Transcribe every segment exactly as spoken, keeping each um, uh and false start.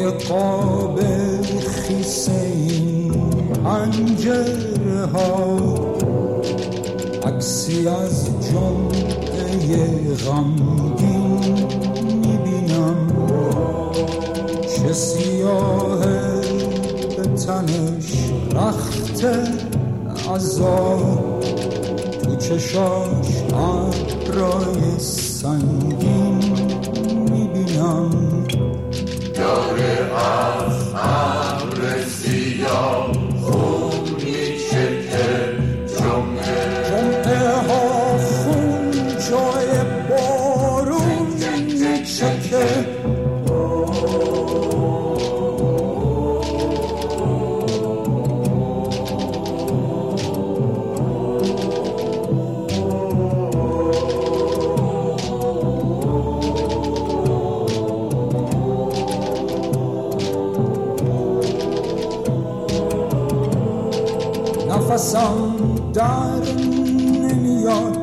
توی قاب خیسه این پنجره ها عکسی از جمعه غمگین میبینم، چه سیاهه به تنش رخت عذاب، تو چشاش ابرای سنگین میبینم. داره از ابر سیاه خون میچکه، جمعه جمعه ها خون جای بارون میچکه. نفسم در نمیاد،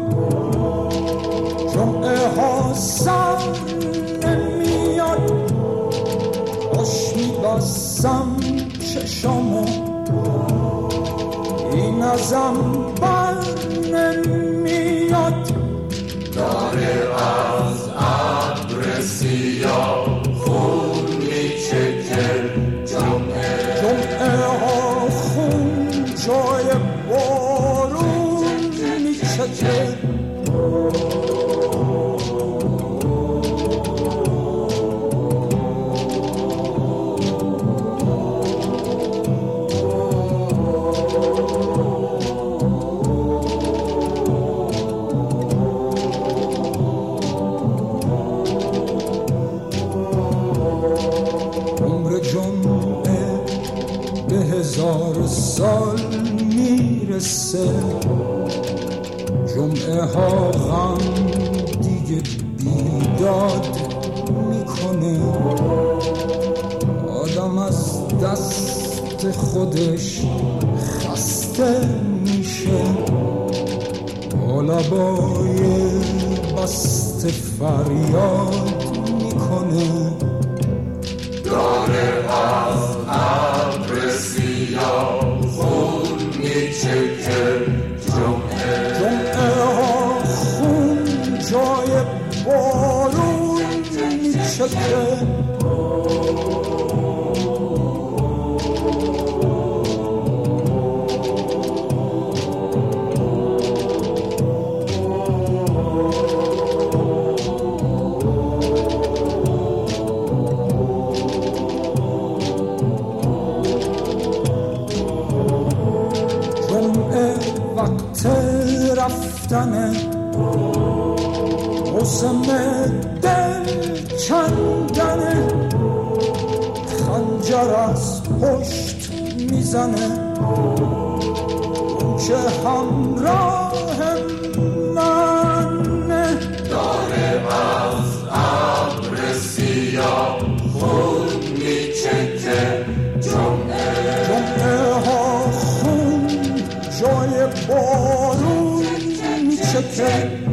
جمعه ها سر نمیاد، خوش میبستم چشامو این ازم بر نمیاد. داره از ابر سیاه خون میچکه، جمعه جمعه ها خون جای بارون میچکه. عمر جمعه به هزار سال میرسه، جمعه ها غم دیگه بیداد میکنه، آدم از دست خودش خسته میشه، با لبای بسته فریاد میکنه. داره از ابر سیاه خون میچکه، جمعه جمعه ها خون جای بارون میچکه. وقت رفتنه، موسم دل کندنه، خنجر از پشت میزنه، اون که همراه منه. داره از ابر سیاه خون میچکه، جمعه جمعه ها خون جای بارون میچکه.